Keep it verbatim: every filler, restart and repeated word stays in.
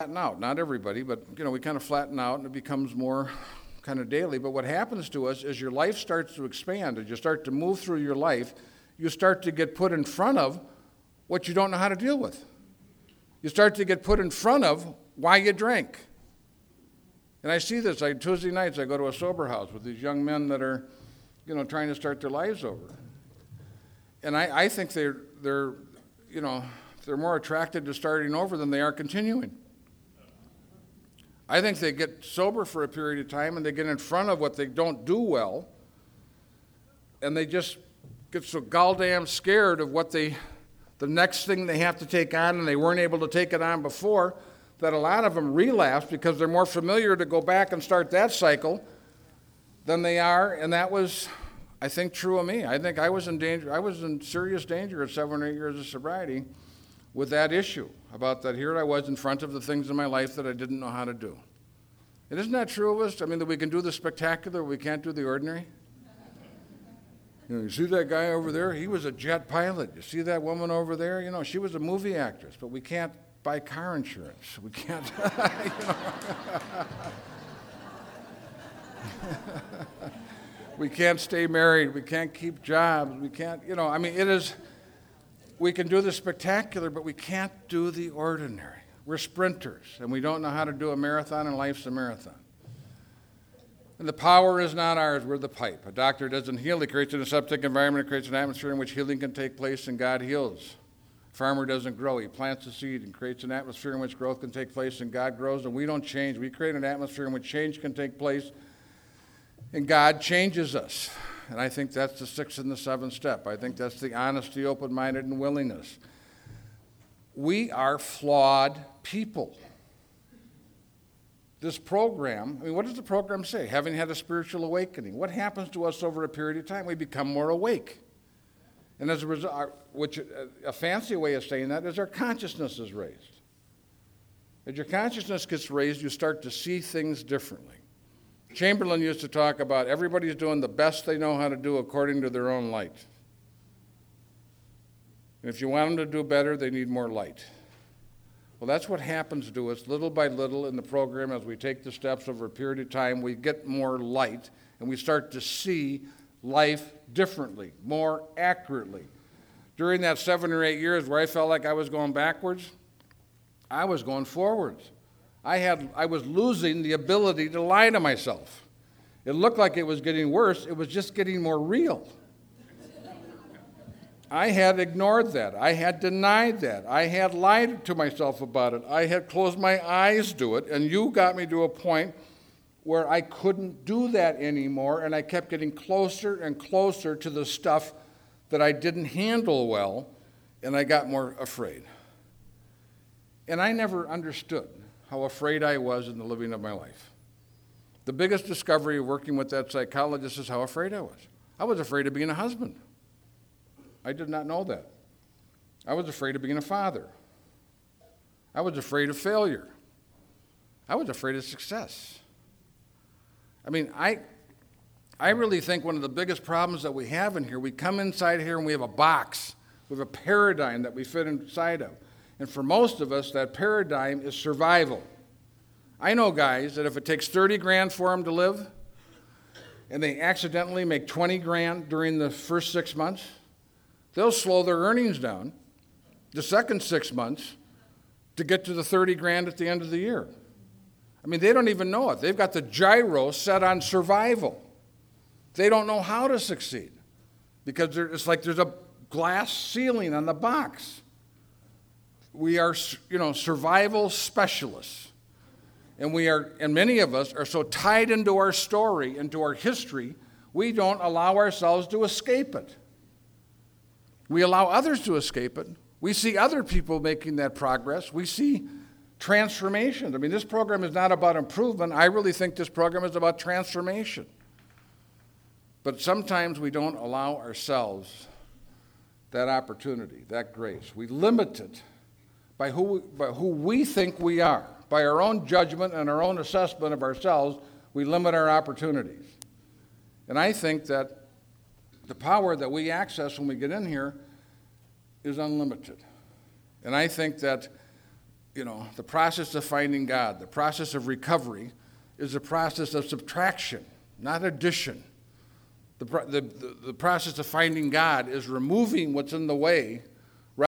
flatten out. Not everybody, but you know, we kind of flatten out and it becomes more kind of daily. But what happens to us is your life starts to expand. As you start to move through your life, you start to get put in front of what you don't know how to deal with. You start to get put in front of why you drank. And I see this. I, Tuesday nights, I go to a sober house with these young men that are, you know, trying to start their lives over. And I, I think they're, they're, you know, they're more attracted to starting over than they are continuing. I think they get sober for a period of time and they get in front of what they don't do well, and they just get so goddamn scared of what they, the next thing they have to take on, and they weren't able to take it on before, that a lot of them relapse because they're more familiar to go back and start that cycle than they are, and that was, I think, true of me. I think I was in danger, I was in serious danger at seven or eight years of sobriety with that issue, about that here I was in front of the things in my life that I didn't know how to do. And isn't that true of us? I mean, that we can do the spectacular, we can't do the ordinary? You know, you see that guy over there? He was a jet pilot. You see that woman over there? You know, she was a movie actress, but we can't buy car insurance. We can't, you know. We can't stay married. We can't keep jobs. We can't, you know, I mean, it is, we can do the spectacular, but we can't do the ordinary. We're sprinters, and we don't know how to do a marathon, and life's a marathon. And the power is not ours, we're the pipe. A doctor doesn't heal, he creates an aseptic environment, it creates an atmosphere in which healing can take place, and God heals. A farmer doesn't grow, he plants a seed and creates an atmosphere in which growth can take place, and God grows, and we don't change. We create an atmosphere in which change can take place, and God changes us. And I think that's the sixth and the seventh step. I think that's the honesty, open-minded, and willingness. We are flawed people. This program, I mean, what does the program say? Having had a spiritual awakening. What happens to us over a period of time? We become more awake. And as a result, our, which a fancy way of saying that is our consciousness is raised. As your consciousness gets raised, you start to see things differently. Chamberlain used to talk about everybody's doing the best they know how to do according to their own light. And if you want them to do better, they need more light. Well, that's what happens to us little by little in the program as we take the steps over a period of time. We get more light, and we start to see life differently, more accurately. During that seven or eight years where I felt like I was going backwards, I was going forwards. I had, I was losing the ability to lie to myself. It looked like it was getting worse. It was just getting more real. I had ignored that. I had denied that. I had lied to myself about it. I had closed my eyes to it, and you got me to a point where I couldn't do that anymore, and I kept getting closer and closer to the stuff that I didn't handle well, and I got more afraid. And I never understood how afraid I was in the living of my life. The biggest discovery of working with that psychologist is how afraid I was. I was afraid of being a husband. I did not know that. I was afraid of being a father. I was afraid of failure. I was afraid of success. I mean, I, I really think one of the biggest problems that we have in here, we come inside here and we have a box. We have a paradigm that we fit inside of. And for most of us, that paradigm is survival. I know guys that if it takes thirty grand for them to live, and they accidentally make twenty grand during the first six months, they'll slow their earnings down the second six months to get to the thirty grand at the end of the year. I mean, they don't even know it. They've got the gyro set on survival. They don't know how to succeed because it's like there's a glass ceiling on the box. We are, you know, survival specialists. And we are, and many of us are so tied into our story, into our history, we don't allow ourselves to escape it. We allow others to escape it. We see other people making that progress. We see transformation. I mean, this program is not about improvement. I really think this program is about transformation. But sometimes we don't allow ourselves that opportunity, that grace. We limit it by who, by who we think we are. By our own judgment and our own assessment of ourselves, we limit our opportunities. And I think that the power that we access when we get in here is unlimited. And I think that you know, the process of finding God, the process of recovery, is a process of subtraction, not addition. The, the, the, the process of finding God is removing what's in the way